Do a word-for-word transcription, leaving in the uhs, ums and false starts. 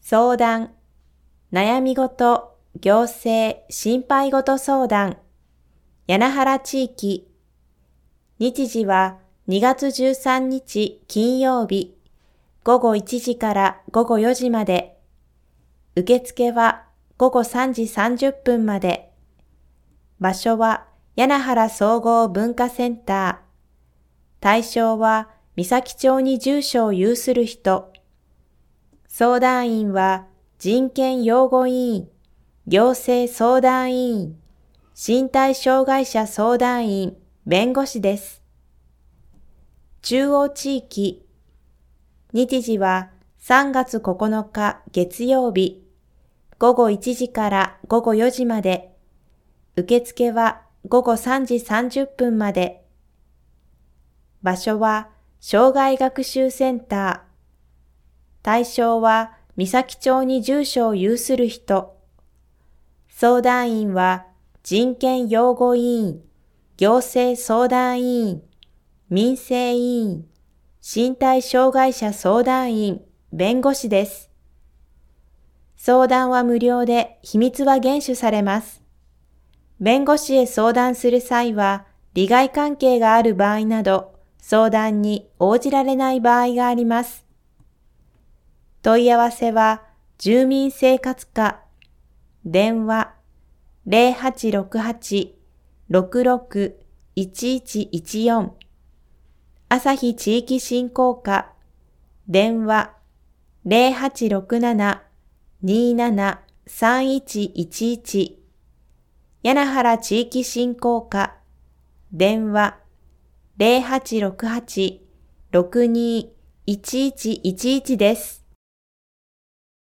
相談、悩み事、行政、心配事相談、柳原地域。日時はにがつじゅうさんにち金曜日、ごごいちじからごごよじまで。受付はごごさんじさんじゅっぷんまで。場所は柳原総合文化センター。対象は三崎町に住所を有する人。相談員は人権擁護委員、行政相談委員、身体障害者相談員、弁護士です。中央地域。日時はさんがつここのか月曜日、ごごいちじからごごよじまで。受付はごごさんじさんじゅっぷんまで。場所は障害学習センター。対象は三崎町に住所を有する人。相談員は人権擁護委員、行政相談委員、民生委員、身体障害者相談員、弁護士です。相談は無料で秘密は厳守されます。弁護士へ相談する際は、利害関係がある場合など、相談に応じられない場合があります。問い合わせは、住民生活課、電話ゼロはちろくはち ろくろく いちいちいちよん、朝日地域振興課、電話ゼロはちろくなな にーなな さんいちいちいち、柳原地域振興課、電話ゼロはちろくはち ろくにいちいちいちいちです。